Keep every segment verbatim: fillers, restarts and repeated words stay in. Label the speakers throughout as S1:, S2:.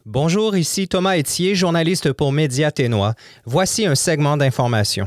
S1: Bonjour, ici Thomas Etier, journaliste pour Média Ténois. Voici un segment d'information.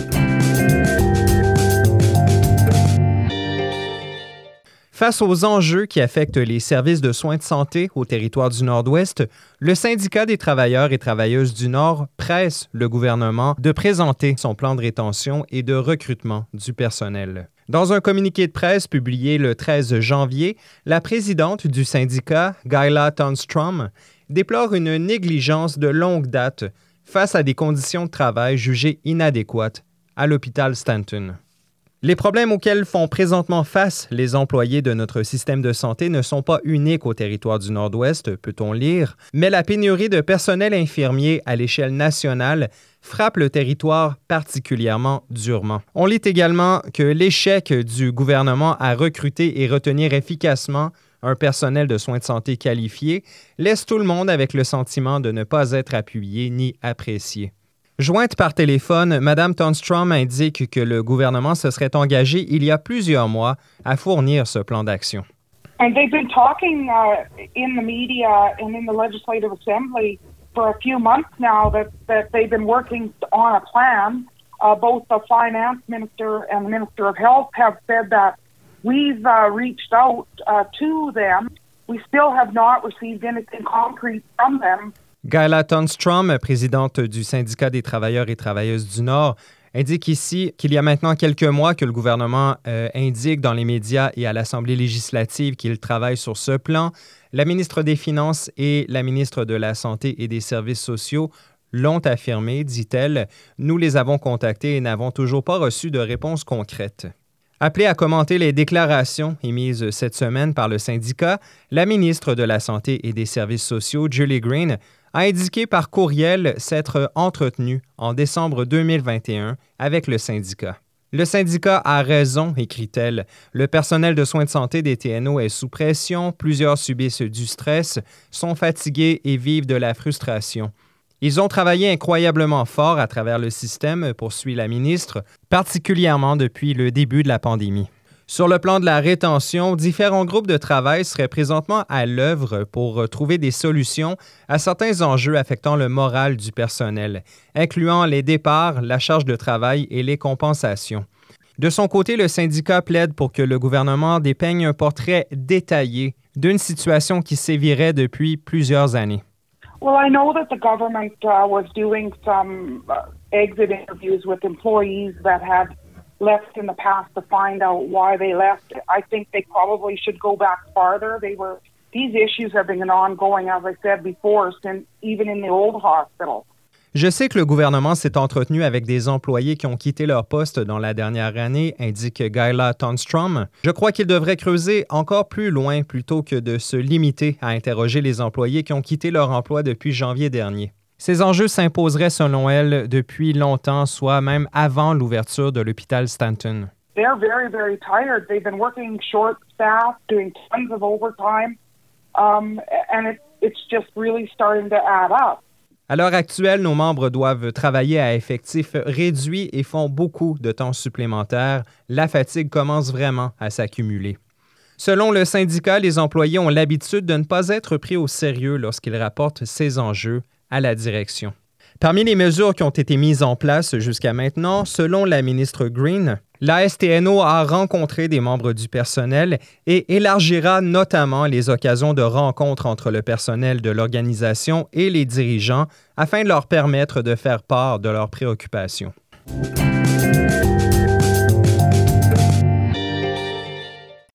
S1: Face aux enjeux qui affectent les services de soins de santé au territoire du Nord-Ouest, le syndicat des travailleurs et travailleuses du Nord presse le gouvernement de présenter son plan de rétention et de recrutement du personnel. Dans un communiqué de presse publié le treize janvier, la présidente du syndicat, Gayla Thunstrom, déplore une négligence de longue date face à des conditions de travail jugées inadéquates à l'hôpital Stanton. Les problèmes auxquels font présentement face les employés de notre système de santé ne sont pas uniques au territoire du Nord-Ouest, peut-on lire, mais la pénurie de personnel infirmier à l'échelle nationale frappe le territoire particulièrement durement. On lit également que l'échec du gouvernement à recruter et retenir efficacement un personnel de soins de santé qualifié laisse tout le monde avec le sentiment de ne pas être appuyé ni apprécié. Jointe par téléphone, Mme Thunstrom indique que le gouvernement se serait engagé il y a plusieurs mois à fournir ce plan d'action.
S2: And they've been talking uh, in the media and in the Legislative Assembly for a few months now that, that they've been working on a plan. Uh, both the Finance Minister and the Minister of Health have said that we've uh, reached out uh, to them. We still have not received anything concrete from them.
S1: Gayla Thunstrom, présidente du syndicat des travailleurs et travailleuses du Nord, indique ici qu'il y a maintenant quelques mois que le gouvernement euh, indique dans les médias et à l'Assemblée législative qu'il travaille sur ce plan. La ministre des Finances et la ministre de la Santé et des Services sociaux l'ont affirmé, dit-elle. Nous les avons contactés et n'avons toujours pas reçu de réponse concrète. Appelée à commenter les déclarations émises cette semaine par le syndicat, la ministre de la Santé et des Services sociaux, Julie Green, a indiqué par courriel s'être entretenue en décembre deux mille vingt et un avec le syndicat. Le syndicat a raison, écrit-elle. Le personnel de soins de santé des T N O est sous pression, plusieurs subissent du stress, sont fatigués et vivent de la frustration. Ils ont travaillé incroyablement fort à travers le système, poursuit la ministre, particulièrement depuis le début de la pandémie. Sur le plan de la rétention, différents groupes de travail seraient présentement à l'œuvre pour trouver des solutions à certains enjeux affectant le moral du personnel, incluant les départs, la charge de travail et les compensations. De son côté, le syndicat plaide pour que le gouvernement dépeigne un portrait détaillé d'une situation qui sévirait depuis plusieurs années.
S2: Well, I know that the government uh, was doing some uh, exit interviews with employees that had left in the past to find out why they left. I think they probably should go back farther. They were these issues have been ongoing, as I said before, since even in the old hospital.
S1: Je sais que le gouvernement s'est entretenu avec des employés qui ont quitté leur poste dans la dernière année, indique Gayla Thunstrom. Je crois qu'il devrait creuser encore plus loin plutôt que de se limiter à interroger les employés qui ont quitté leur emploi depuis janvier dernier. Ces enjeux s'imposeraient selon elle depuis longtemps, soit même avant l'ouverture de l'hôpital Stanton.
S2: They're very, very tired. They've been working short staff, doing tons of overtime, um, and it, it's just really starting to add up.
S1: À l'heure actuelle, nos membres doivent travailler à effectifs réduits et font beaucoup de temps supplémentaire. La fatigue commence vraiment à s'accumuler. Selon le syndicat, les employés ont l'habitude de ne pas être pris au sérieux lorsqu'ils rapportent ces enjeux à la direction. Parmi les mesures qui ont été mises en place jusqu'à maintenant, selon la ministre Green, la S T N O a rencontré des membres du personnel et élargira notamment les occasions de rencontres entre le personnel de l'organisation et les dirigeants afin de leur permettre de faire part de leurs préoccupations.